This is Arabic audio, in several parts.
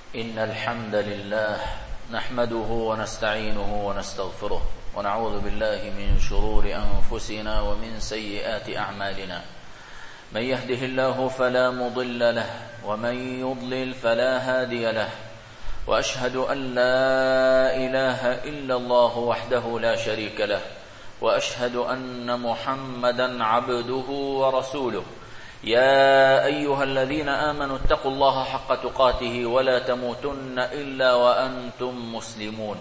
إن الحمد لله نحمده ونستعينه ونستغفره ونعوذ بالله من شرور أنفسنا ومن سيئات أعمالنا. من يهده الله فلا مضل له ومن يضلل فلا هادي له، وأشهد أن لا إله إلا الله وحده لا شريك له، وأشهد أن محمدا عبده ورسوله. يا أيها الذين آمنوا اتقوا الله حق تقاته ولا تموتن إلا وأنتم مسلمون.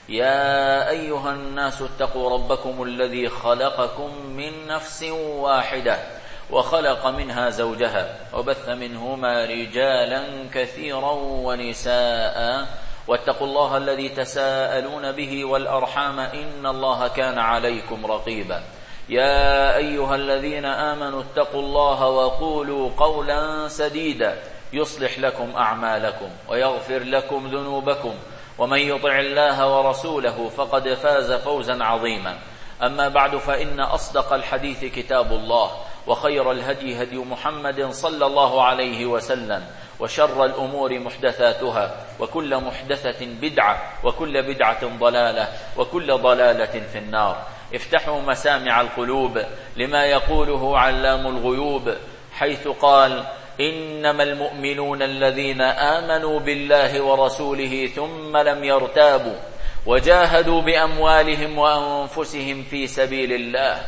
يا أيها الناس اتقوا ربكم الذي خلقكم من نفس واحدة وخلق منها زوجها وبث منهما رجالا كثيرا ونساء، واتقوا الله الذي تساءلون به والأرحام إن الله كان عليكم رقيبا. يا أيها الذين آمنوا اتقوا الله وقولوا قولا سديدا يصلح لكم أعمالكم ويغفر لكم ذنوبكم، ومن يطع الله ورسوله فقد فاز فوزا عظيما. أما بعد، فإن أصدق الحديث كتاب الله، وخير الهدي هدي محمد صلى الله عليه وسلم، وشر الأمور محدثاتها، وكل محدثة بدعة، وكل بدعة ضلالة، وكل ضلالة في النار. افتحوا مسامع القلوب لما يقوله علام الغيوب، حيث قال: إنما المؤمنون الذين آمنوا بالله ورسوله ثم لم يرتابوا وجاهدوا بأموالهم وأنفسهم في سبيل الله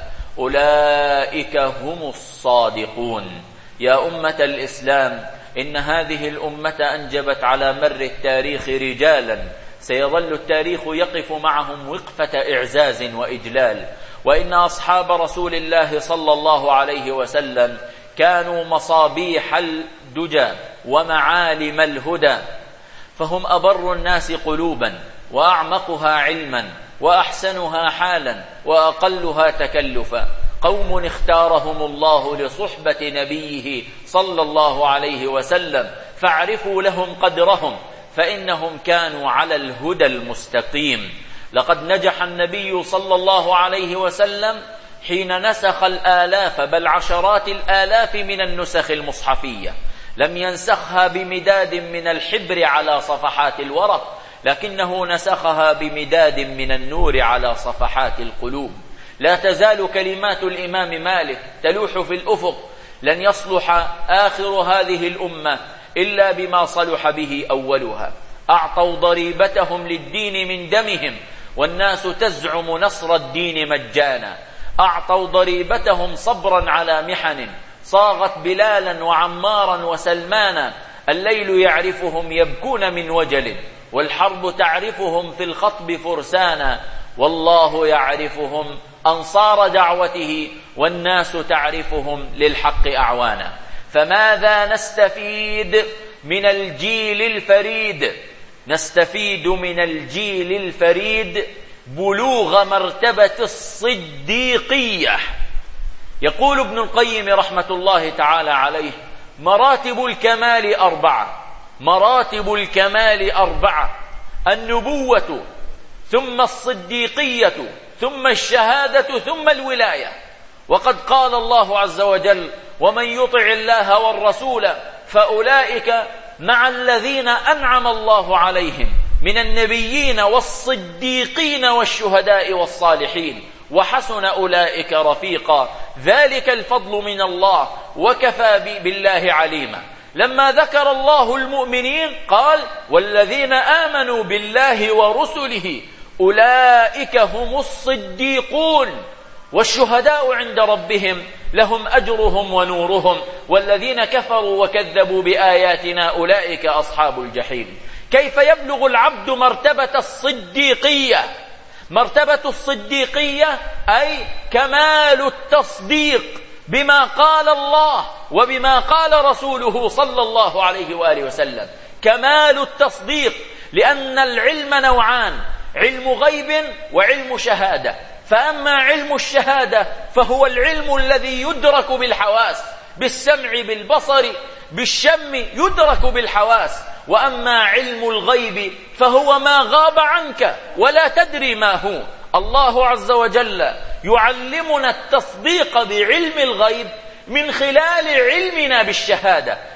أولئك هم الصادقون. يا أمة الإسلام، إن هذه الأمة أنجبت على مر التاريخ رجالا سيظل التاريخ يقف معهم وقفة إعزاز وإجلال، وإن أصحاب رسول الله صلى الله عليه وسلم كانوا مصابيح الدجى ومعالم الهدى، فهم أبر الناس قلوبا وأعمقها علما وأحسنها حالا وأقلها تكلفا، قوم اختارهم الله لصحبة نبيه صلى الله عليه وسلم، فاعرفوا لهم قدرهم فإنهم كانوا على الهدى المستقيم. لقد نجح النبي صلى الله عليه وسلم حين نسخ الآلاف بل عشرات الآلاف من النسخ المصحفية، لم ينسخها بمداد من الحبر على صفحات الورق، لكنه نسخها بمداد من النور على صفحات القلوب. لا تزال كلمات الإمام مالك تلوح في الأفق: لن يصلح آخر هذه الأمة إلا بما صلح به أولها. أعطوا ضريبتهم للدين من دمهم والناس تزعم نصر الدين مجانا. أعطوا ضريبتهم صبرا على محن صاغت بلالا وعمارا وسلمانا. الليل يعرفهم يبكون من وجل، والحرب تعرفهم في الخطب فرسانا. والله يعرفهم أنصار دعوته، والناس تعرفهم للحق أعوانا. فماذا نستفيد من الجيل الفريد؟ نستفيد من الجيل الفريد بلوغ مرتبة الصديقية. يقول ابن القيم رحمة الله تعالى عليه: مراتب الكمال أربعة. مراتب الكمال أربعة: النبوة، ثم الصديقية، ثم الشهادة، ثم الولاية. وقد قال الله عز وجل: ومن يطع الله والرسول فأولئك مع الذين أنعم الله عليهم من النبيين والصديقين والشهداء والصالحين وحسن أولئك رفيقا، ذلك الفضل من الله وكفى بالله عليما. لما ذكر الله المؤمنين قال: والذين آمنوا بالله ورسله أولئك هم الصديقون والشهداء عند ربهم لهم أجرهم ونورهم، والذين كفروا وكذبوا بآياتنا أولئك أصحاب الجحيم. كيف يبلغ العبد مرتبة الصديقية؟ مرتبة الصديقية أي كمال التصديق بما قال الله وبما قال رسوله صلى الله عليه وآله وسلم. كمال التصديق، لأن العلم نوعان: علم غيب وعلم شهادة. فأما علم الشهادة فهو العلم الذي يدرك بالحواس، بالسمع، بالبصر، بالشم، يدرك بالحواس. وأما علم الغيب فهو ما غاب عنك ولا تدري ما هو. الله عز وجل يعلمنا التصديق بعلم الغيب من خلال علمنا بالشهادة،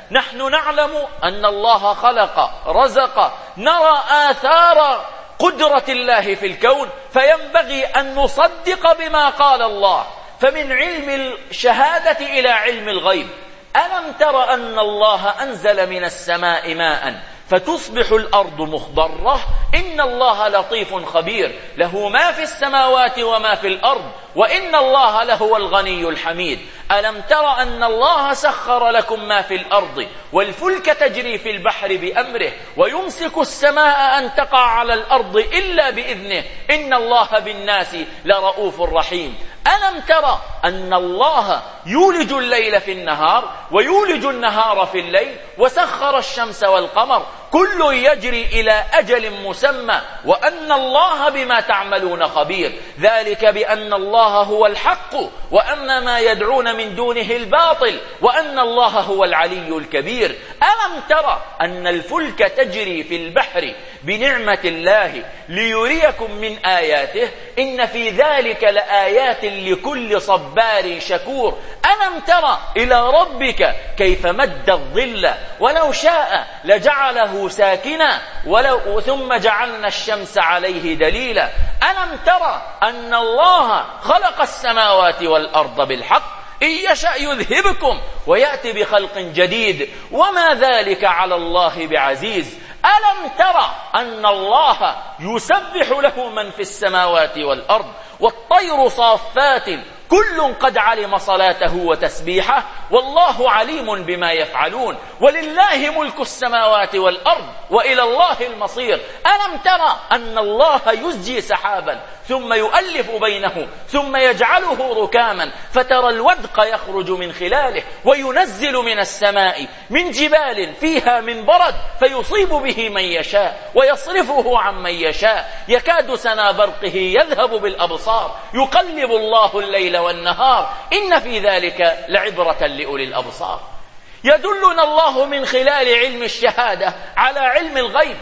نحن نعلم أن الله خلق رزق، نرى آثار قدرة الله في الكون، فينبغي أن نصدق بما قال الله. فمن علم الشهادة إلى علم الغيب. ألم تر أن الله أنزل من السماء ماء فتصبح الأرض مخضرة؟ إن الله لطيف خبير، له ما في السماوات وما في الأرض، وإن الله لهو الغني الحميد. ألم تر أن الله سخر لكم ما في الأرض والفلك تجري في البحر بأمره ويمسك السماء أن تقع على الأرض إلا بإذنه إن الله بالناس لرؤوف رحيم. ألم تر أن الله يولج الليل في النهار ويولج النهار في الليل وسخر الشمس والقمر كل يجري إلى أجل مسمى وأن الله بما تعملون خبير. ذلك بأن الله هو الحق وأن ما يدعون من دونه الباطل وأن الله هو العلي الكبير. ألم تر أن الفلك تجري في البحر بنعمة الله ليريكم من آياته إن في ذلك لآيات لكل صبار شكور. ألم تر إلى ربك كيف مد الظل ولو شاء لجعله ساكنا ثم جعلنا الشمس عليه دليلا. ألم تر أن الله خلق السماوات والأرض بالحق إن يشأ يذهبكم ويأتي بخلق جديد وما ذلك على الله بعزيز. ألم تر أن الله يسبح له من في السماوات والأرض والطير صافات كل قد علم صلاته وتسبيحه والله عليم بما يفعلون ولله ملك السماوات والأرض وإلى الله المصير. ألم تر أن الله يزجي سحابا ثم يؤلف بينه ثم يجعله ركاما فترى الودق يخرج من خلاله وينزل من السماء من جبال فيها من برد فيصيب به من يشاء ويصرفه عن من يشاء يكاد سنا برقه يذهب بالأبصار يقلب الله الليل والنهار إن في ذلك لعبرة لأولي الأبصار. يدلنا الله من خلال علم الشهادة على علم الغيب،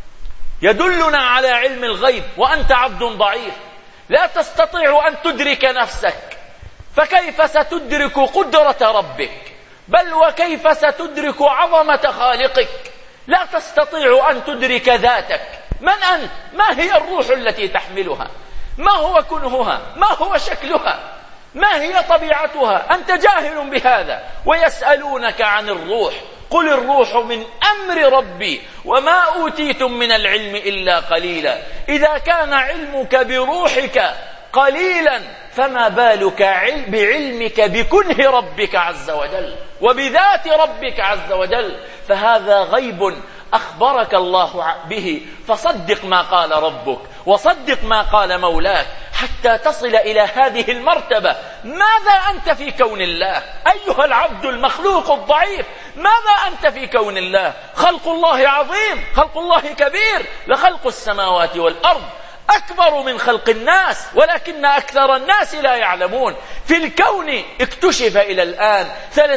يدلنا على علم الغيب. وأنت عبد ضعيف لا تستطيع أن تدرك نفسك، فكيف ستدرك قدرة ربك؟ بل وكيف ستدرك عظمة خالقك؟ لا تستطيع أن تدرك ذاتك. من أنت؟ ما هي الروح التي تحملها؟ ما هو كنهها؟ ما هو شكلها؟ ما هي طبيعتها؟ أنت جاهل بهذا. ويسألونك عن الروح قل الروح من أمر ربي وما أوتيتم من العلم إلا قليلا. إذا كان علمك بروحك قليلا فما بالك بعلمك بكنه ربك عز وجل وبذات ربك عز وجل. فهذا غيب أخبرك الله به، فصدق ما قال ربك وصدق ما قال مولاك حتى تصل إلى هذه المرتبة. ماذا أنت في كون الله أيها العبد المخلوق الضعيف؟ ماذا أنت في كون الله؟ خلق الله عظيم، خلق الله كبير، لخلق السماوات والأرض أكبر من خلق الناس ولكن أكثر الناس لا يعلمون. في الكون اكتشف إلى الآن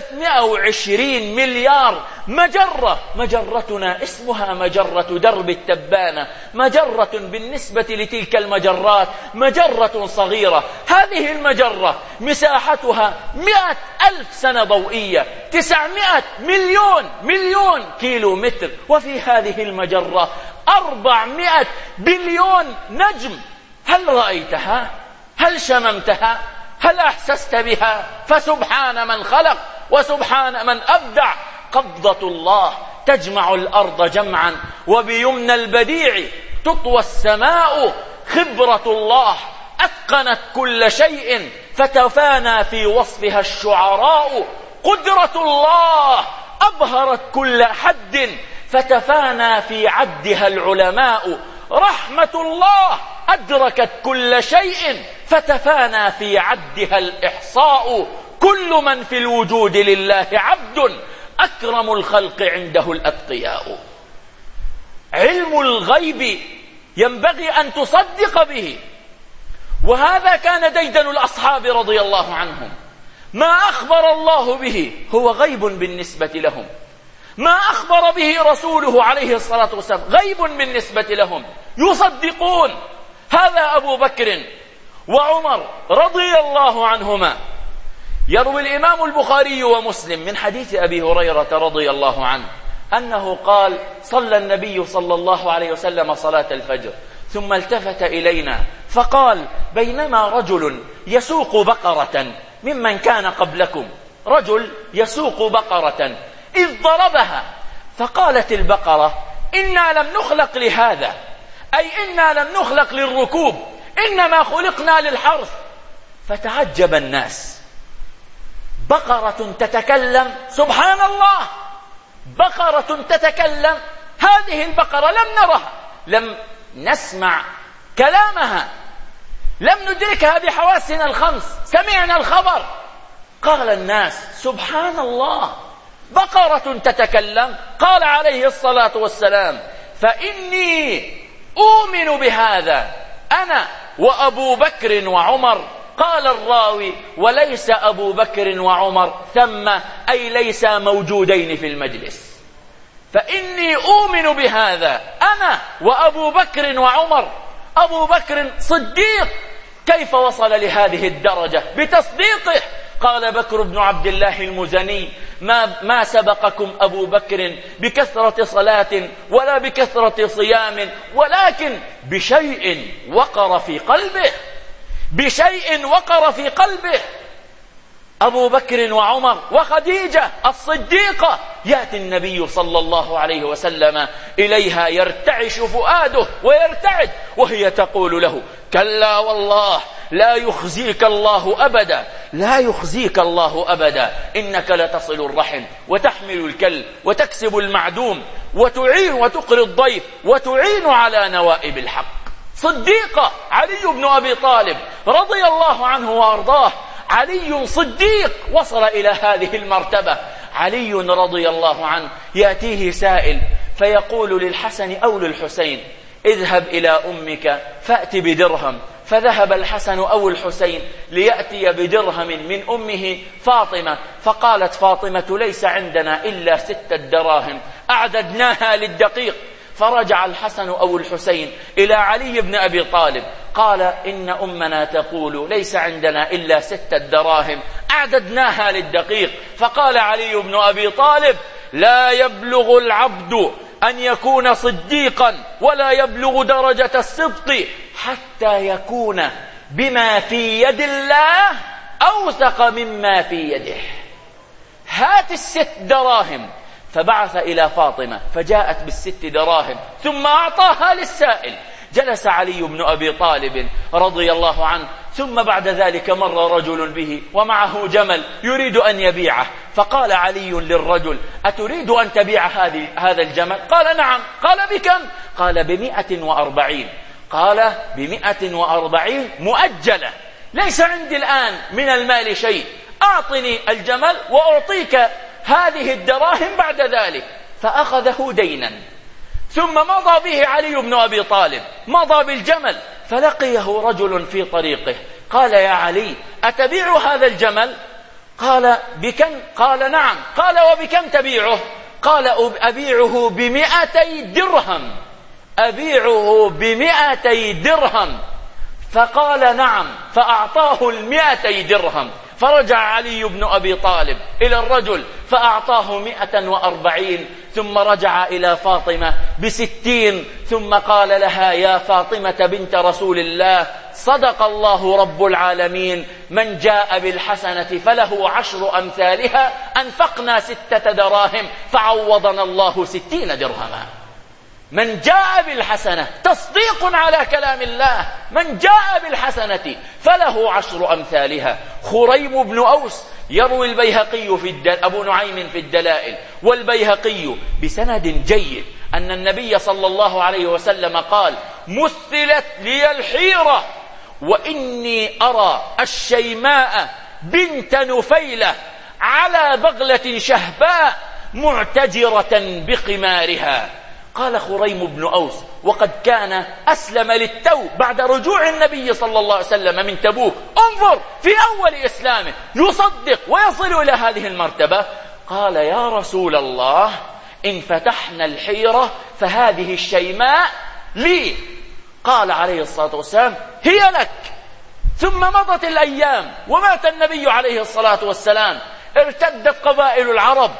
320 مليار مجرة. مجرتنا اسمها مجرة درب التبانة، مجرة بالنسبة لتلك المجرات مجرة صغيرة. هذه المجرة مساحتها 100,000 سنة ضوئية، 900 مليون كيلو متر. وفي هذه المجرة 400 بليون نجم. هل رأيتها؟ هل شممتها؟ هل أحسست بها؟ فسبحان من خلق وسبحان من أبدع. قبضة الله تجمع الأرض جمعا وبيمن البديع تطوى السماء. خبرة الله أتقنت كل شيء فتفانى في وصفها الشعراء. قدرة الله أبهرت كل حد فتفانى في عدها العلماء. رحمة الله أدركت كل شيء فتفانى في عدها الإحصاء. كل من في الوجود لله عبد أكرم الخلق عنده الأتقياء. علم الغيب ينبغي أن تصدق به، وهذا كان ديدن الأصحاب رضي الله عنهم. ما أخبر الله به هو غيب بالنسبة لهم، ما أخبر به رسوله عليه الصلاة والسلام غيب بالنسبة لهم، يصدقون. هذا أبو بكر وعمر رضي الله عنهما يروي الإمام البخاري ومسلم من حديث أبي هريرة رضي الله عنه أنه قال: صلى النبي صلى الله عليه وسلم صلاة الفجر ثم التفت إلينا فقال: بينما رجل يسوق بقرة ممن كان قبلكم، رجل يسوق بقرة إذ ضربها، فقالت البقرة: إنا لم نخلق لهذا، أي إنا لم نخلق للركوب، إنما خلقنا للحرث. فتعجب الناس، بقرة تتكلم، سبحان الله، بقرة تتكلم، هذه البقرة لم نرها، لم نسمع كلامها، لم ندركها بحواسنا الخمس، سمعنا الخبر. قال الناس: سبحان الله، بقرة تتكلم. قال عليه الصلاة والسلام: فإني أؤمن بهذا أنا وأبو بكر وعمر. قال الراوي: وليس أبو بكر وعمر ثم، أي ليس موجودين في المجلس. فإني أؤمن بهذا أنا وأبو بكر وعمر. أبو بكر صديق، كيف وصل لهذه الدرجة؟ بتصديقه. قال بكر بن عبد الله المزني: ما سبقكم أبو بكر بكثرة صلاة ولا بكثرة صيام، ولكن بشيء وقر في قلبه، بشيء وقر في قلبه. أبو بكر وعمر وخديجة الصديقة، يأتي النبي صلى الله عليه وسلم إليها يرتعش فؤاده ويرتعد، وهي تقول له: كلا والله لا يخزيك الله أبدا، لا يخزيك الله أبدا، إنك لتصل الرحم وتحمل الكل وتكسب المعدوم وتعين وتقري الضيف وتعين على نوائب الحق. صديقة علي بن أبي طالب رضي الله عنه وأرضاه. علي صديق وصل إلى هذه المرتبة. علي رضي الله عنه يأتيه سائل فيقول للحسن أو للحسين: اذهب إلى أمك فأت بدرهم. فذهب الحسن أو الحسين ليأتي بدرهم من أمه فاطمة، فقالت فاطمة: ليس عندنا إلا 6 دراهم أعددناها للدقيق. فرجع الحسن أو الحسين إلى علي بن أبي طالب قال: إن أمنا تقول ليس عندنا إلا 6 دراهم أعددناها للدقيق. فقال علي بن أبي طالب: لا يبلغ العبد أن يكون صديقا ولا يبلغ درجة الصدق حتى يكون بما في يد الله أوثق مما في يده. هات 6 دراهم. فبعث إلى فاطمة فجاءت بال6 دراهم ثم أعطاها للسائل. جلس علي بن أبي طالب رضي الله عنه، ثم بعد ذلك مر رجل به ومعه جمل يريد أن يبيعه، فقال علي للرجل: أتريد أن تبيع هذا الجمل؟ قال: نعم. قال: بكم؟ قال: ب140. قال: ب140 مؤجلة، ليس عندي الآن من المال شيء، أعطني الجمل وأعطيك هذه الدراهم بعد ذلك. فأخذه دينا، ثم مضى به علي بن أبي طالب، مضى بالجمل، فلقيه رجل في طريقه قال: يا علي، أتبيع هذا الجمل؟ قال: بكم؟ قال: نعم. قال: وبكم تبيعه؟ قال: أبيعه ب200 درهم، أبيعه ب200 درهم. فقال: نعم. فأعطاه 200 درهم. فرجع علي بن أبي طالب إلى الرجل فأعطاه 140، ثم رجع إلى فاطمة ب60، ثم قال لها: يا فاطمة بنت رسول الله، صدق الله رب العالمين، من جاء بالحسنة فله 10 أمثالها، أنفقنا 6 دراهم فعوضنا الله 60 درهما. من جاء بالحسنة، تصديق على كلام الله، من جاء بالحسنة فله 10 أمثالها. خريم بن أوس يروي البيهقي أبو نعيم في الدلائل والبيهقي بسند جيد أن النبي صلى الله عليه وسلم قال: مثلت لي الحيرة وإني أرى الشيماء بنت نفيلة على بغلة شهباء معتجرة بقمارها. قال خريم بن أوس: وقد كان أسلم للتو بعد رجوع النبي صلى الله عليه وسلم من تبوك. انظر في أول إسلامه يصدق ويصل إلى هذه المرتبة. قال: يا رسول الله، إن فتحنا الحيرة فهذه الشيماء لي. قال عليه الصلاة والسلام: هي لك. ثم مضت الأيام ومات النبي عليه الصلاة والسلام. ارتدت قبائل العرب،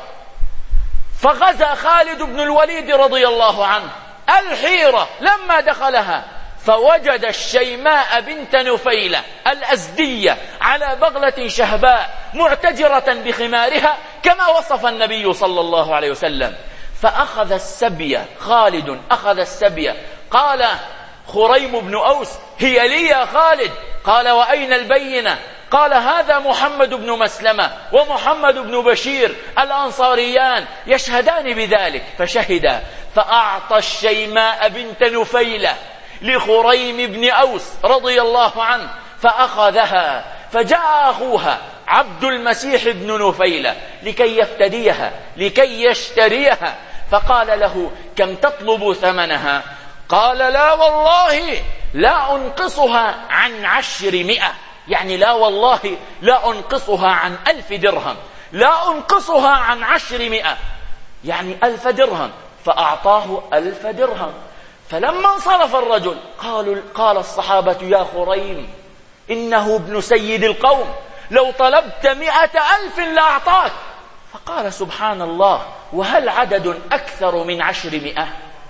فغزا خالد بن الوليد رضي الله عنه الحيرة. لما دخلها فوجد الشيماء بنت نفيلة الأزدية على بغلة شهباء معتجرة بخمارها كما وصف النبي صلى الله عليه وسلم. فأخذ السبي، خالد أخذ السبي. قال خريم بن أوس: هي لي يا خالد. قال: وأين البينة؟ قال: هذا محمد بن مسلمة ومحمد بن بشير الأنصاريان يشهدان بذلك. فشهدا، فأعطى الشيماء بنت نفيلة لخريم بن أوس رضي الله عنه، فأخذها. فجاء أخوها عبد المسيح بن نفيلة لكي يفتديها، لكي يشتريها. فقال له: كم تطلب ثمنها؟ قال: لا والله لا أنقصها عن 100، يعني لا والله لا أنقصها عن 1000 درهم، لا أنقصها عن 100، يعني 1000 درهم. فأعطاه 1000 درهم. فلما انصرف الرجل قال الصحابة: يا خريم، إنه ابن سيد القوم، لو طلبت 100,000 لأعطاك. فقال: سبحان الله، وهل عدد أكثر من 100؟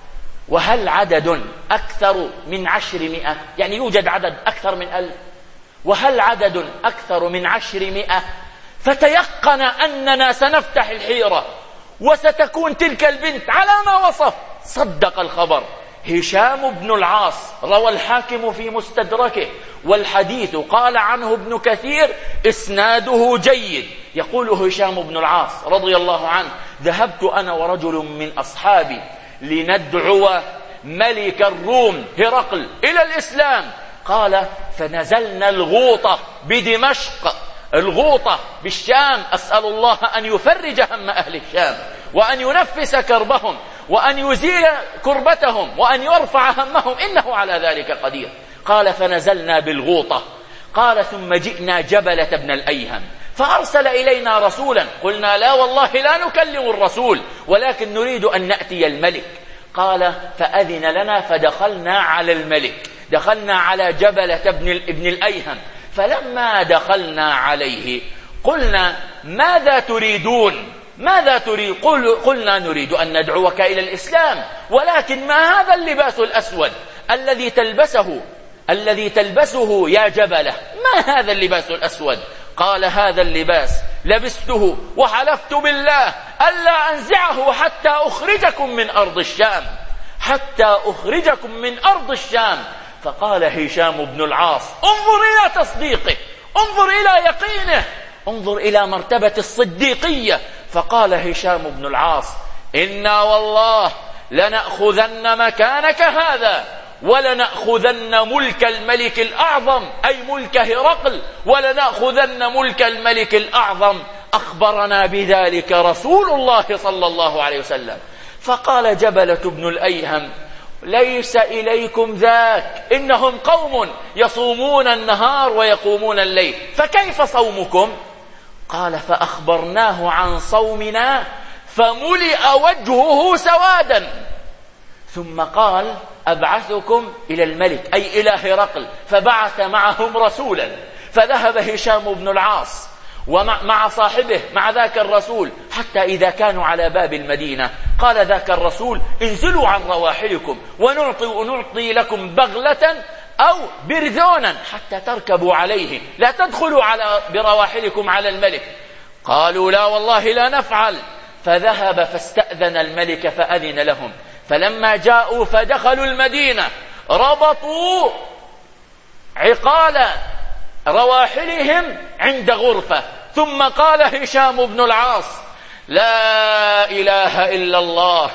وهل عدد أكثر من 100؟ يعني يوجد عدد أكثر من 1000، وهل عدد أكثر من 100؟ فتيقن أننا سنفتح الحيرة وستكون تلك البنت على ما وصف. صدق الخبر. هشام بن العاص روى الحاكم في مستدركه، والحديث قال عنه ابن كثير إسناده جيد. يقول هشام بن العاص رضي الله عنه: ذهبت أنا ورجل من أصحابي لندعو ملك الروم هرقل إلى الإسلام. قال: فنزلنا الغوطة بدمشق، الغوطة بالشام. أسأل الله أن يفرج هم أهل الشام، وأن ينفس كربهم، وأن يزيل كربتهم، وأن يرفع همهم، إنه على ذلك قدير. قال: فنزلنا بالغوطة. قال: ثم جئنا جبلة بن الأيهم، فأرسل إلينا رسولا. قلنا: لا والله لا نكلم الرسول، ولكن نريد أن نأتي الملك. قال: فأذن لنا، فدخلنا على الملك، دخلنا على جبلة ابن الأيهم. فلما دخلنا عليه قلنا: ماذا تريدون؟ ماذا تريد؟ قلنا: نريد أن ندعوك إلى الإسلام، ولكن ما هذا اللباس الأسود الذي تلبسه يا جبلة؟ ما هذا اللباس الأسود؟ قال: هذا اللباس لبسته وحلفت بالله ألا أنزعه حتى أخرجكم من أرض الشام، حتى أخرجكم من أرض الشام. فقال هشام بن العاص: انظر إلى تصديقه، انظر إلى يقينه، انظر إلى مرتبة الصديقية. فقال هشام بن العاص: إنا والله لنأخذن مكانك هذا، ولنأخذن ملك الملك الأعظم، أي ملك هرقل، ولنأخذن ملك الملك الأعظم. أخبرنا بذلك رسول الله صلى الله عليه وسلم. فقال جبلة بن الأيهم: ليس إليكم ذاك، إنهم قوم يصومون النهار ويقومون الليل، فكيف صومكم؟ قال: فأخبرناه عن صومنا فملئ وجهه سوادا، ثم قال: أبعثكم إلى الملك، أي إلى هرقل. فبعث معهم رسولا، فذهب هشام بن العاص ومع صاحبه مع ذاك الرسول، حتى إذا كانوا على باب المدينة قال ذاك الرسول: انزلوا عن رواحلكم ونعطي لكم بغلة أو برذونا حتى تركبوا عليه، لا تدخلوا برواحلكم على الملك. قالوا: لا والله لا نفعل. فذهب فاستأذن الملك فأذن لهم. فلما جاءوا فدخلوا المدينة ربطوا عقال رواحلهم عند غرفة، ثم قال هشام بن العاص: لا إله إلا الله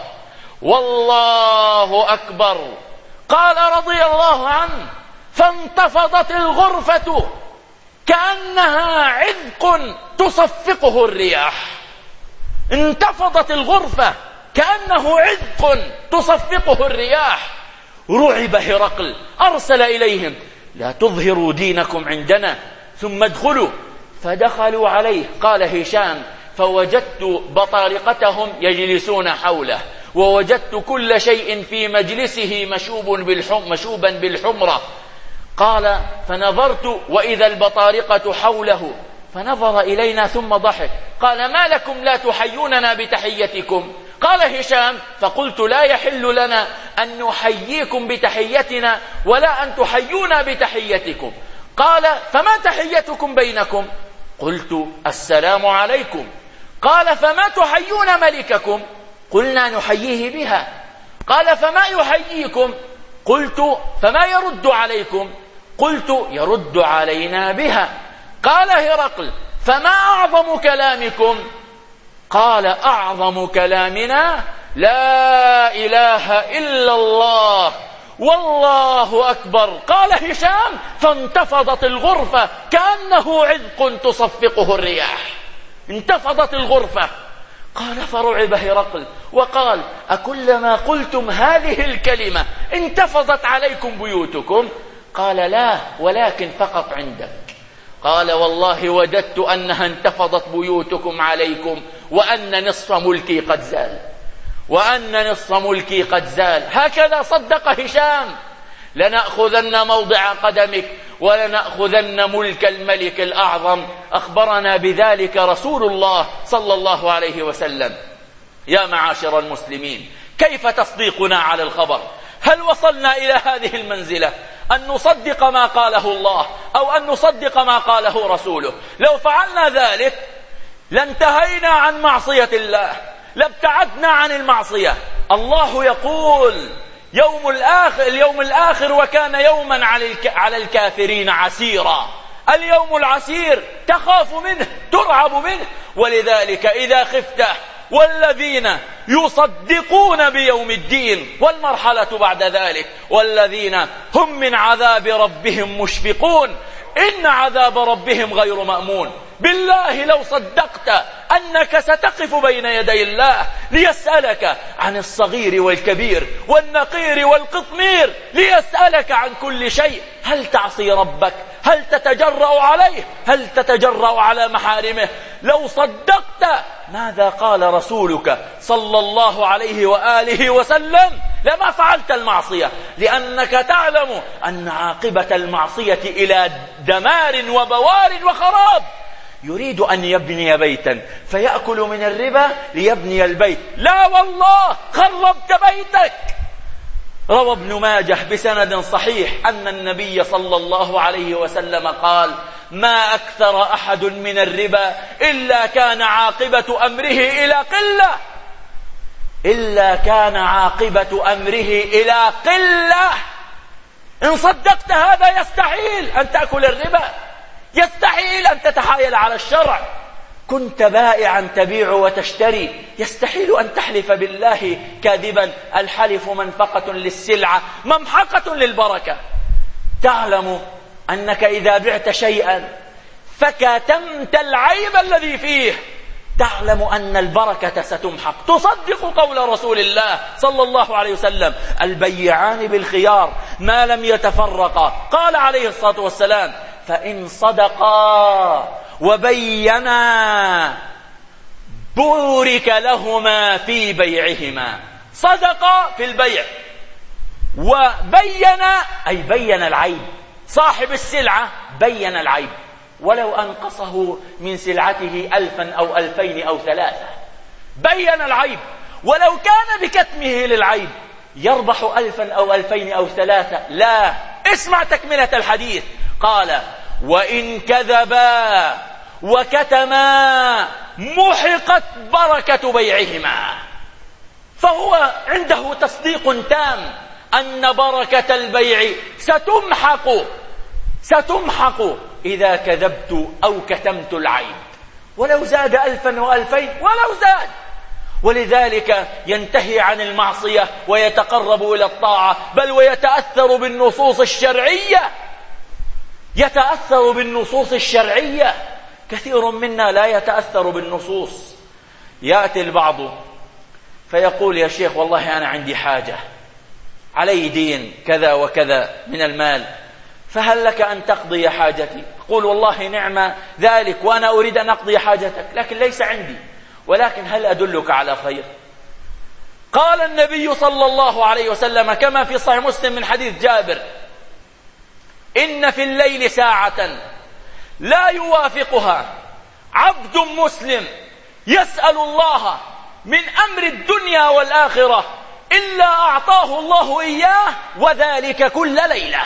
والله أكبر. قال رضي الله عنه: فانتفضت الغرفة كأنها عذق تصفقه الرياح. انتفضت الغرفة كأنه عذق تصفقه الرياح. رعب هرقل، أرسل إليهم: لا تظهروا دينكم عندنا، ثم ادخلوا. فدخلوا عليه. قال هشام: فوجدت بطارقتهم يجلسون حوله، ووجدت كل شيء في مجلسه مشوبا بالحمرة. قال فنظرت وإذا البطارقة حوله فنظر إلينا ثم ضحك. قال ما لكم لا تحيوننا بتحيتكم؟ قال هشام فقلت لا يحل لنا أن نحييكم بتحيتنا ولا أن تحيونا بتحيتكم. قال فما تحيتكم بينكم؟ قلت السلام عليكم. قال فما تحيون ملككم؟ قلنا نحييه بها. قال فما يحييكم؟ قلت فما يرد عليكم؟ قلت يرد علينا بها. قال هرقل فما أعظم كلامكم؟ قال أعظم كلامنا لا إله إلا الله والله أكبر. قال هشام فانتفضت الغرفة كأنه عذق تصفقه الرياح، انتفضت الغرفة. قال فرعب هرقل وقال أكلما قلتم هذه الكلمة انتفضت عليكم بيوتكم؟ قال لا ولكن فقط عندك. قال والله وددت أنها انتفضت بيوتكم عليكم وأن نصف ملكي قد زال، وأن نصف ملكي قد زال. هكذا صدق هشام. لنأخذن موضع قدمك ولنأخذن ملك الملك الأعظم. أخبرنا بذلك رسول الله صلى الله عليه وسلم. يا معاشر المسلمين، كيف تصديقنا على الخبر؟ هل وصلنا إلى هذه المنزلة أن نصدق ما قاله الله أو أن نصدق ما قاله رسوله؟ لو فعلنا ذلك لانتهينا عن معصية الله، لابتعدنا عن المعصية. الله يقول اليوم الآخر وكان يوما على الكافرين عسيرا. اليوم العسير تخاف منه، ترعب منه. ولذلك إذا خفت والذين يصدقون بيوم الدين، والمرحلة بعد ذلك والذين هم من عذاب ربهم مشفقون، إن عذاب ربهم غير مأمون. بالله لو صدقت أنك ستقف بين يدي الله ليسألك عن الصغير والكبير والنقير والقطمير، ليسألك عن كل شيء، هل تعصي ربك؟ هل تتجرأ عليه؟ هل تتجرأ على محارمه؟ لو صدقت ماذا قال رسولك صلى الله عليه وآله وسلم لما فعلت المعصية، لأنك تعلم أن عاقبة المعصية إلى دمار وبوار وخراب. يريد أن يبني بيتا فيأكل من الربا ليبني البيت، لا والله خربت بيتك. روى ابن ماجه بسند صحيح أن النبي صلى الله عليه وسلم قال ما أكثر أحد من الربا إلا كان عاقبة أمره إلى قلة، إلا كان عاقبة أمره إلى قلة. إن صدقت هذا يستحيل أن تأكل الربا، يستحيل أن تتحايل على الشرع. كنت بائعا تبيع وتشتري، يستحيل أن تحلف بالله كاذبا. الحلف منفقة للسلعة ممحقة للبركة. تعلم أنك إذا بعت شيئا فكتمت العيب الذي فيه، تعلم أن البركة ستمحق. تصدق قول رسول الله صلى الله عليه وسلم البيعان بالخيار ما لم يتفرقا. قال عليه الصلاة والسلام فإن صدقا وبينا بورك لهما في بيعهما. صدقا في البيع وبينا أي بين العيب. صاحب السلعة بين العيب ولو أنقصه من سلعته 1000 أو 2000 أو 3، بين العيب. ولو كان بكتمه للعيب يربح 1000 أو 2000 أو 3. لا، اسمع تكملة الحديث. قال وإن كذبا وكتما محقت بركة بيعهما. فهو عنده تصديق تام أن بركة البيع ستمحق إذا كذبت أو كتمت العيب، ولو زاد 1000 و2000 ولو زاد. ولذلك ينتهي عن المعصية ويتقرب إلى الطاعة، بل ويتأثر بالنصوص الشرعية، يتأثر بالنصوص الشرعية. كثير منا لا يتأثر بالنصوص. يأتي البعض فيقول يا شيخ والله أنا عندي حاجة، علي دين كذا وكذا من المال، فهل لك أن تقضي حاجتي؟ قول والله نعم ذلك وأنا أريد أن أقضي حاجتك، لكن ليس عندي، ولكن هل أدلك على خير؟ قال النبي صلى الله عليه وسلم كما في صحيح مسلم من حديث جابر إن في الليل ساعة لا يوافقها عبد مسلم يسأل الله من أمر الدنيا والآخرة إلا أعطاه الله إياه، وذلك كل ليلة.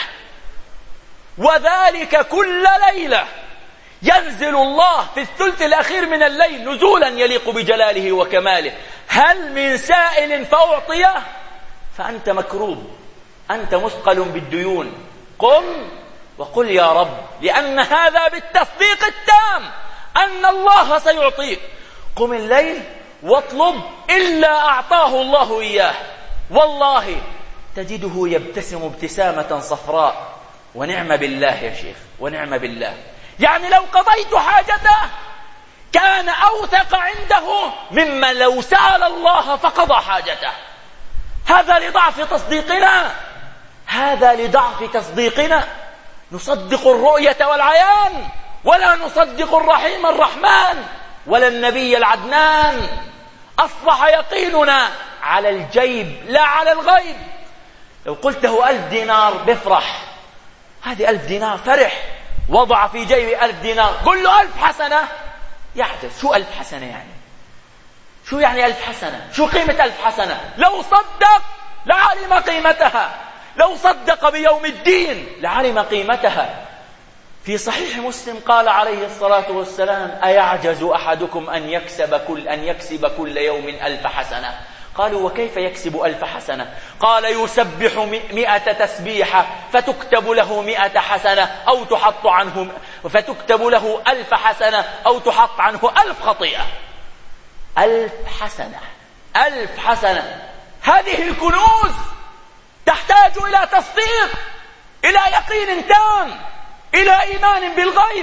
وذلك كل ليلة ينزل الله في الثلث الأخير من الليل نزولا يليق بجلاله وكماله. هل من سائل فأعطيه؟ فأنت مكروب، أنت مثقل بالديون. قم وقل يا رب، لأن هذا بالتصديق التام أن الله سيعطيك. قم الليل واطلب إلا أعطاه الله إياه، والله تجده يبتسم ابتسامة صفراء. ونعم بالله يا شيخ، ونعم بالله. يعني لو قضيت حاجته كان أوثق عنده مما لو سأل الله فقضى حاجته. هذا لضعف تصديقنا، هذا لضعف تصديقنا. نصدق الرؤية والعيان ولا نصدق الرحيم الرحمن ولا النبي العدنان. أصبح يقيننا على الجيب لا على الغيب. لو قلته 1000 دينار بفرح، هذه 1000 دينار فرح، وضع في جيبه 1000 دينار، قل له 1000 حسنة يعجز. شو 1000 حسنة يعني؟ شو يعني 1000 حسنة؟ شو قيمة 1000 حسنة؟ لو صدق لعلم قيمتها، لو صدق بيوم الدين لعلم قيمتها. في صحيح مسلم قال عليه الصلاة والسلام: أيعجز أحدكم أن يكسب كل يوم 1000 حسنة؟ قالوا: وكيف يكسب 1000 حسنة؟ قال: يسبح 100 تسبيحة فتكتب له 100 حسنة أو تحط عنه، فتكتب له 1000 حسنة أو تحط عنه 1000 خطيئة. 1000 حسنة، 1000 حسنة. هذه الكنوز تحتاج إلى تصديق، إلى يقين تام، إلى إيمان بالغيب.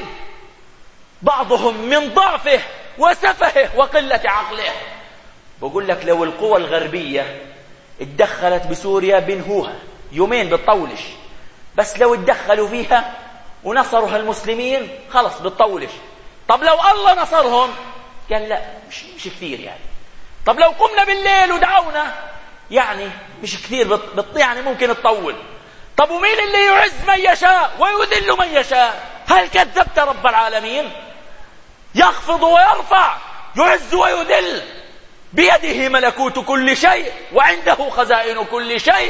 بعضهم من ضعفه وسفهه وقلة عقله بقول لك لو القوى الغربية اتدخلت بسوريا بنهوها يومين بتطولش، بس لو اتدخلوا فيها ونصرها المسلمين خلص بتطولش. طب لو الله نصرهم؟ قال لا، مش كثير يعني. طب لو قمنا بالليل ودعونا؟ يعني مش كثير، يعني ممكن تطول. طب ومين اللي يعز من يشاء ويذل من يشاء؟ هل كذبت رب العالمين؟ يخفض ويرفع، يعز ويذل، بيده ملكوت كل شيء وعنده خزائن كل شيء.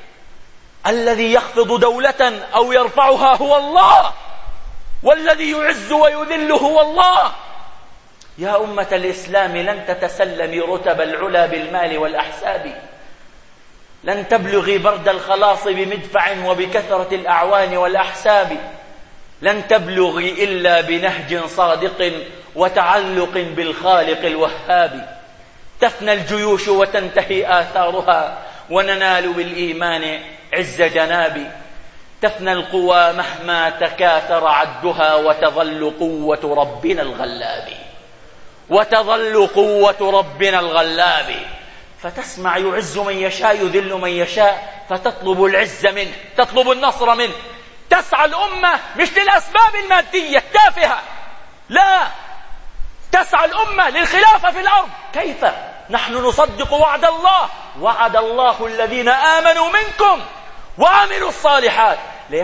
الذي يخفض دولة أو يرفعها هو الله، والذي يعز ويذل هو الله. يا أمة الإسلام، لن تتسلمي رتب العلا بالمال والأحساب، لن تبلغي برد الخلاص بمدفع وبكثرة الأعوان والأحساب، لن تبلغي إلا بنهج صادق وتعلق بالخالق الوهاب. تفنى الجيوش وتنتهي آثارها وننال بالإيمان عز جناب. تفنى القوى مهما تكاثر عدها وتظل قوة ربنا الغلاب، وتظل قوة ربنا الغلاب. فتسمع يعز من يشاء يذل من يشاء، فتطلب العز منه، تطلب النصر منه. تسعى الأمة مش للأسباب المادية التافهة، لا، تسعى الأمة للخلافة في الأرض. كيف؟ نحن نصدق وعد الله، وعد الله الذين آمنوا منكم وعملوا الصالحات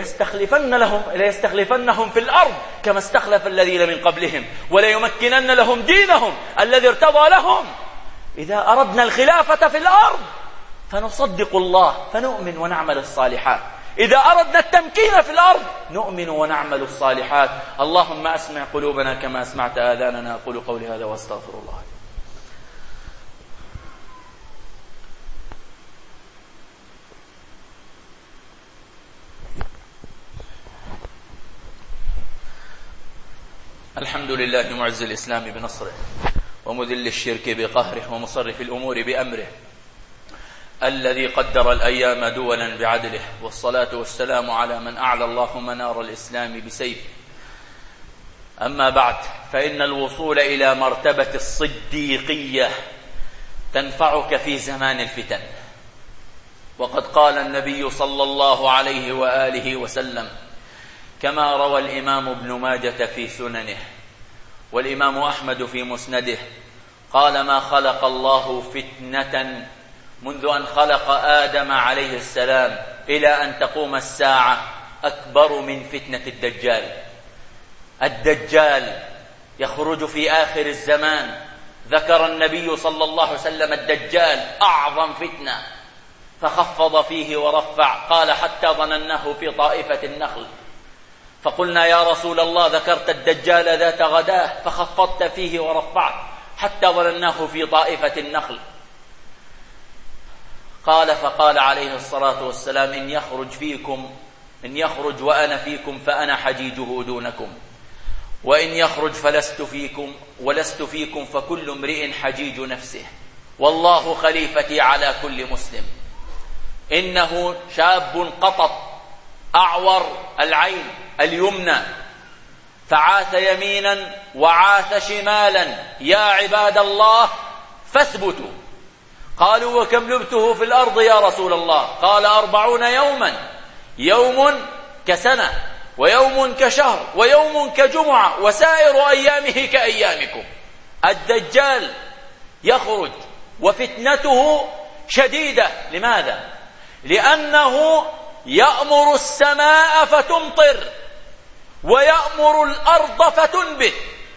ليستخلفنهم في الأرض كما استخلف الذين من قبلهم وليمكنن لهم دينهم الذي ارتضى لهم. إذا أردنا الخلافة في الأرض فنصدق الله فنؤمن ونعمل الصالحات. إذا أردنا التمكين في الأرض نؤمن ونعمل الصالحات. اللهم أسمع قلوبنا كما أسمعت آذاننا. أقول قولي هذا واستغفر الله. الحمد لله معز الإسلام بنصره ومذل الشرك بقهره ومصرف الأمور بأمره، الذي قدر الأيام دولا بعدله، والصلاة والسلام على من أعلى الله منار الإسلام بسيفه. أما بعد، فإن الوصول إلى مرتبة الصديقية تنفعك في زمان الفتن. وقد قال النبي صلى الله عليه وآله وسلم كما روى الإمام ابن ماجة في سننه والإمام أحمد في مسنده قال: ما خلق الله فتنة منذ أن خلق آدم عليه السلام إلى أن تقوم الساعة أكبر من فتنة الدجال. الدجال يخرج في آخر الزمان. ذكر النبي صلى الله عليه وسلم الدجال أعظم فتنة، فخفض فيه ورفع، قال حتى ظنناه في طائفة النخل. فقلنا يا رسول الله ذكرت الدجال ذات غداه فخفضت فيه ورفعت، حتى ظنناه في طائفة النخل. فقال عليه الصلاة والسلام إن يخرج وأنا فيكم فأنا حجيجه دونكم، وإن يخرج ولست فيكم فكل امرئ حجيج نفسه، والله خليفتي على كل مسلم. إنه شاب قطط أعور العين اليمنى، فعاث يمينا وعاث شمالا، يا عباد الله فاثبتوا. قالوا وكم لبثه في الأرض يا رسول الله؟ قال 40 يوما، يوم كسنة ويوم كشهر ويوم كجمعة وسائر أيامه كأيامكم. الدجال يخرج وفتنته شديدة. لماذا؟ لأنه يأمر السماء فتمطر، ويأمر الأرض فتنبت،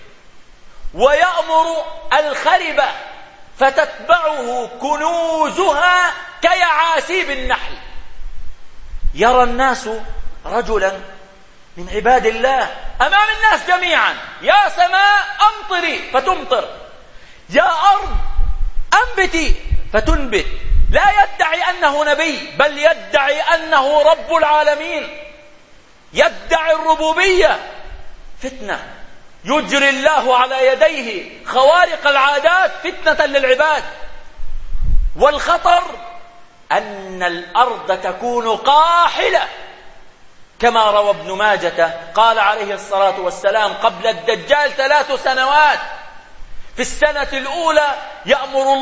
ويأمر الخربة فتتبعه كنوزها كيعاسيب النحل. يرى الناس رجلا من عباد الله أمام الناس جميعا: يا سماء أمطري فتمطر، يا أرض أنبتي فتنبت. لا يدعي أنه نبي، بل يدعي أنه رب العالمين، يدعي الربوبية. فتنة يجري الله على يديه خوارق العادات فتنة للعباد. والخطر أن الأرض تكون قاحلة، كما روى ابن ماجة قال عليه الصلاة والسلام قبل الدجال 3 سنوات: في السنة الأولى يأمر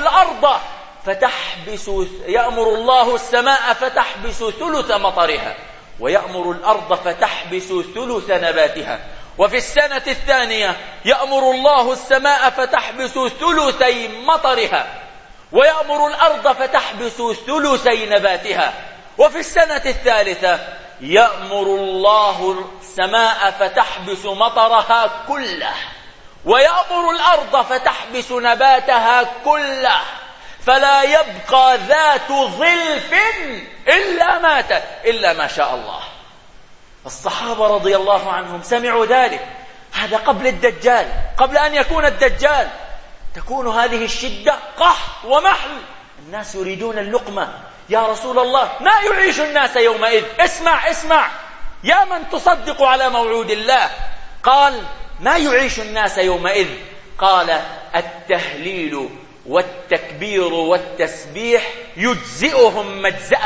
الله السماء فتحبس ثلث مطرها، ويأمر الأرض فتحبس ثلث نباتها. وفي السنة الثانية يأمر الله السماء فتحبس ثلثي مطرها، ويأمر الأرض فتحبس ثلثي نباتها. وفي السنة الثالثة يأمر الله السماء فتحبس مطرها كله، ويأمر الأرض فتحبس نباتها كله، فلا يبقى ذات ظلف إلا ماتت إلا ما شاء الله. الصحابة رضي الله عنهم سمعوا ذلك. هذا قبل الدجال، قبل أن يكون الدجال تكون هذه الشدة قحط ومحل. الناس يريدون اللقمة. يا رسول الله ما يعيش الناس يومئذ؟ اسمع يا من تصدق على موعود الله. قال: ما يعيش الناس يومئذ؟ قال: التهليل والتكبير والتسبيح يجزئهم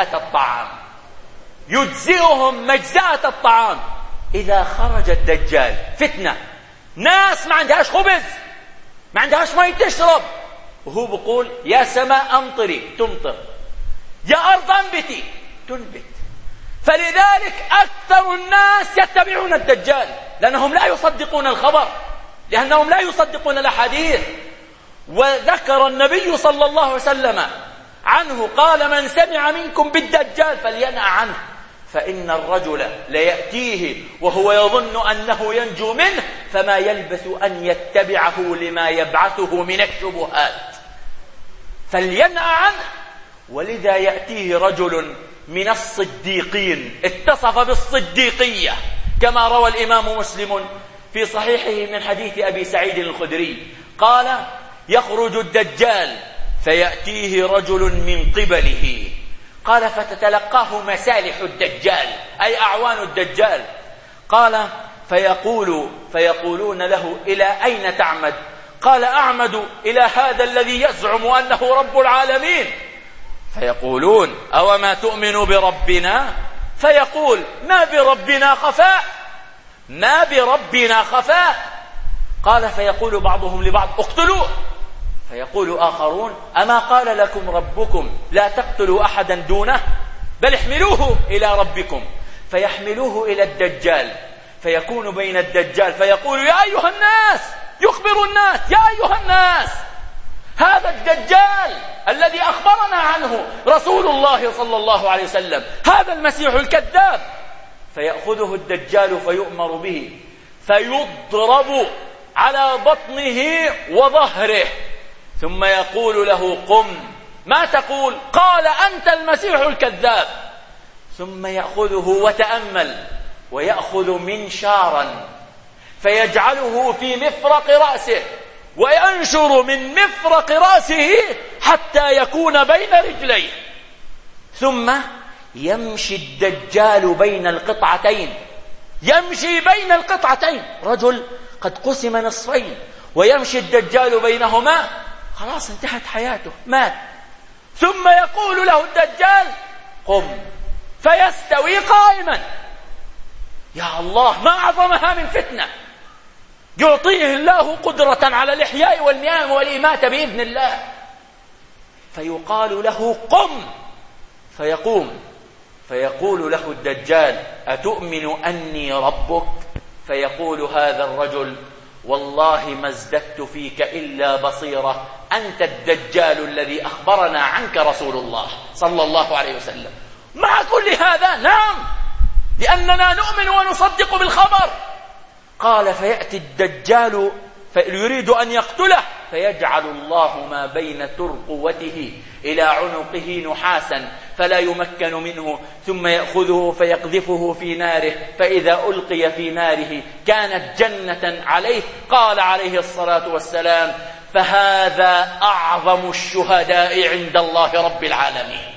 مجزأة الطعام. إذا خرج الدجال فتنة، ناس ما عندهاش خبز، ما عندهاش ماء تشرب، وهو بيقول: يا سماء أمطري تمطر، يا أرض أنبتي تنبت. فلذلك أكثر الناس يتبعون الدجال، لأنهم لا يصدقون الخبر، لأنهم لا يصدقون الأحاديث. وذكر النبي صلى الله عليه وسلم عنه قال: من سمع منكم بالدجال فلينأ عنه، فإن الرجل ليأتيه وهو يظن أنه ينجو منه، فما يلبث أن يتبعه لما يبعثه من الشبهات، فلينأ عنه. ولذا يأتيه رجل من الصديقين اتصف بالصديقية، كما روى الإمام مسلم في صحيحه من حديث أبي سعيد الخدري قال: يخرج الدجال فيأتيه رجل من قبله، قال: فتتلقاه مسالح الدجال أي أعوان الدجال. قال: فيقولون له: إلى أين تعمد؟ قال: أعمد إلى هذا الذي يزعم أنه رب العالمين. فيقولون: أو ما تؤمن بربنا؟ فيقول: ما بربنا خفاء. قال: فيقول بعضهم لبعض: اقتلوه. فيقول آخرون: أما قال لكم ربكم لا تقتلوا أحدا دونه؟ بل احملوه إلى ربكم. فيحملوه إلى الدجال، فيكون بين الدجال، فيقول: يا أيها الناس، يخبر الناس: يا أيها الناس، هذا الدجال الذي أخبرنا عنه رسول الله صلى الله عليه وسلم، هذا المسيح الكذاب. فيأخذه الدجال فيؤمر به فيضرب على بطنه وظهره، ثم يقول له قم. ما تقول؟ قال أنت المسيح الكذاب. ثم يأخذه وتأمل ويأخذ منشارا فيجعله في مفرق رأسه وينشر من مفرق رأسه حتى يكون بين رجليه، ثم يمشي الدجال بين القطعتين، يمشي بين القطعتين، رجل قد قسم نصفين ويمشي الدجال بينهما، خلاص انتهت حياته، مات. ثم يقول له الدجال قم، فيستوي قائما. يا الله، ما أعظمها من فتنة يعطيه الله قدرة على الإحياء والإماتة بإذن الله. فيقال له قم فيقوم، فيقول له الدجال أتؤمن أني ربك؟ فيقول هذا الرجل والله ما ازددت فيك إلا بصيرة، أنت الدجال الذي أخبرنا عنك رسول الله صلى الله عليه وسلم. مع كل هذا نعم، لأننا نؤمن ونصدق بالخبر. قال فيأتي الدجال فيريد أن يقتله، فيجعل الله ما بين ترقوته إلى عنقه نحاسا فلا يمكن منه، ثم يأخذه فيقذفه في ناره، فإذا ألقي في ناره كانت جنة عليه. قال عليه الصلاة والسلام فهذا أعظم الشهداء عند الله رب العالمين،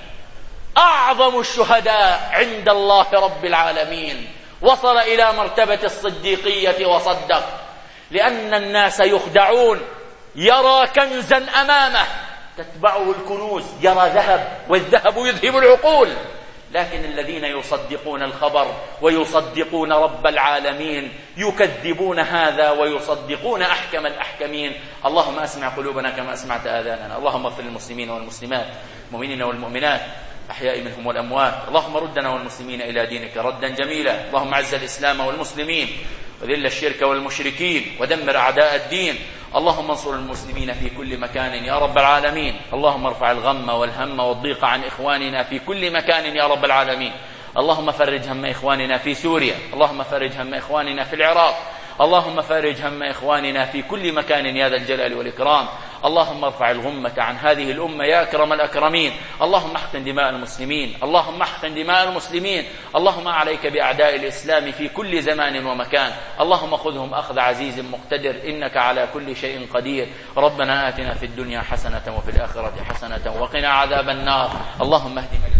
أعظم الشهداء عند الله رب العالمين. وصل إلى مرتبة الصديقية وصدق، لأن الناس يخدعون، يرى كنزا أمامه تتبعه الكنوز، يرى ذهب والذهب يذهب العقول، لكن الذين يصدقون الخبر ويصدقون رب العالمين يكذبون هذا ويصدقون أحكم الأحكمين. اللهم أسمع قلوبنا كما أسمعت آذاننا، اللهم اغفر للمسلمين والمسلمات، المؤمنين والمؤمنات، أحياء منهم والأموات. اللهم ردنا والمسلمين إلى دينك ردا جميلا. اللهم أعز الإسلام والمسلمين وذل الشرك والمشركين ودمر أعداء الدين. اللهم انصر المسلمين في كل مكان يا رب العالمين. اللهم ارفع الغم والهم والضيق عن إخواننا في كل مكان يا رب العالمين. اللهم فرج هم إخواننا في سوريا، اللهم فرج هم إخواننا في العراق، اللهم فرج هم إخواننا في كل مكان يا ذا الجلال والإكرام. اللهم ارفع الغمة عن هذه الأمة يا أكرم الأكرمين. اللهم احقن دماء المسلمين، اللهم احقن دماء المسلمين. اللهم عليك بأعداء الإسلام في كل زمان ومكان، اللهم خذهم أخذ عزيز مقتدر، إنك على كل شيء قدير. ربنا آتنا في الدنيا حسنة وفي الآخرة حسنة وقنا عذاب النار. اللهم اهدنا